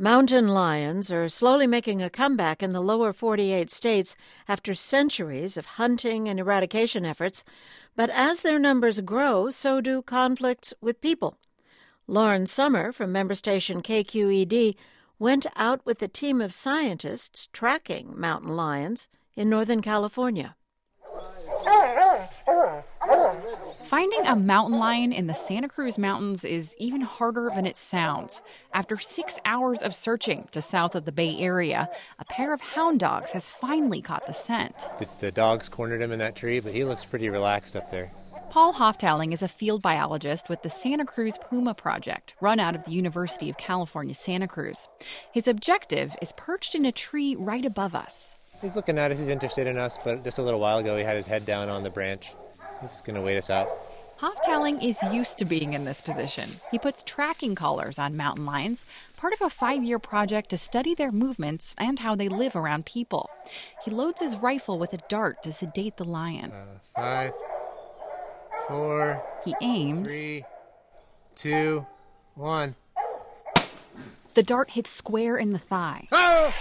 Mountain lions are slowly making a comeback in the lower 48 states after centuries of hunting and eradication efforts. But as their numbers grow, so do conflicts with people. Lauren Sommer from member station KQED went out with a team of scientists tracking mountain lions in Northern California. Finding a mountain lion in the Santa Cruz Mountains is even harder than it sounds. After 6 hours of searching just south of the Bay Area, a pair of hound dogs has finally caught the scent. The dogs cornered him in that tree, but he looks pretty relaxed up there. Paul Hoftaling is a field biologist with the Santa Cruz Puma Project, run out of the University of California, Santa Cruz. His objective is perched in a tree right above us. He's looking at us, he's interested in us, but just a little while ago he had his head down on the branch. He's just going to wait us out. Hoftaling is used to being in this position. He puts tracking collars on mountain lions, part of a 5-year project to study their movements and how they live around people. He loads his rifle with a dart to sedate the lion. 5, 4, he aims. 3, 2, 1. The dart hits square in the thigh. Oh!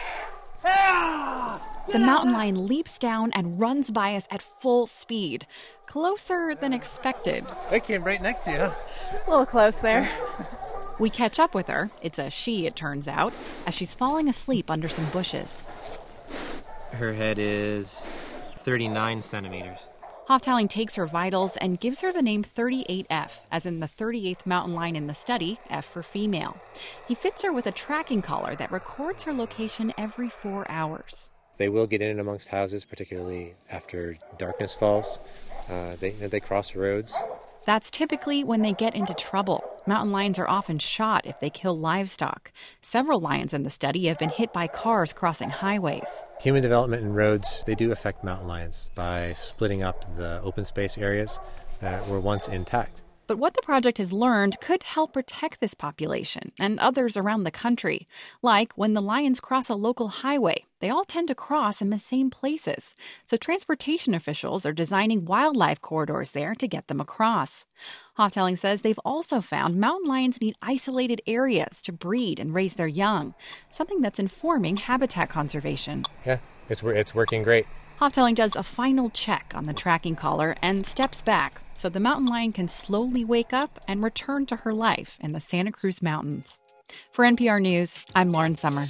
The mountain lion leaps down and runs by us at full speed, closer than expected. I came right next to you, huh? A little close there. We catch up with her. It's a she, it turns out, as she's falling asleep under some bushes. Her head is 39 centimeters. Hoftaling takes her vitals and gives her the name 38F, as in the 38th mountain lion in the study, F for female. He fits her with a tracking collar that records her location every 4 hours. They will get in and amongst houses, particularly after darkness falls. They cross roads. That's typically when they get into trouble. Mountain lions are often shot if they kill livestock. Several lions in the study have been hit by cars crossing highways. Human development in roads, they do affect mountain lions by splitting up the open space areas that were once intact. But what the project has learned could help protect this population and others around the country. Like when the lions cross a local highway, they all tend to cross in the same places. So transportation officials are designing wildlife corridors there to get them across. Hoftaling says they've also found mountain lions need isolated areas to breed and raise their young, something that's informing habitat conservation. Yeah, it's working great. Hoftaling does a final check on the tracking collar and steps back so the mountain lion can slowly wake up and return to her life in the Santa Cruz Mountains. For NPR News, I'm Lauren Sommer.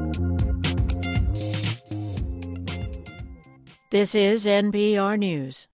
This is NPR News.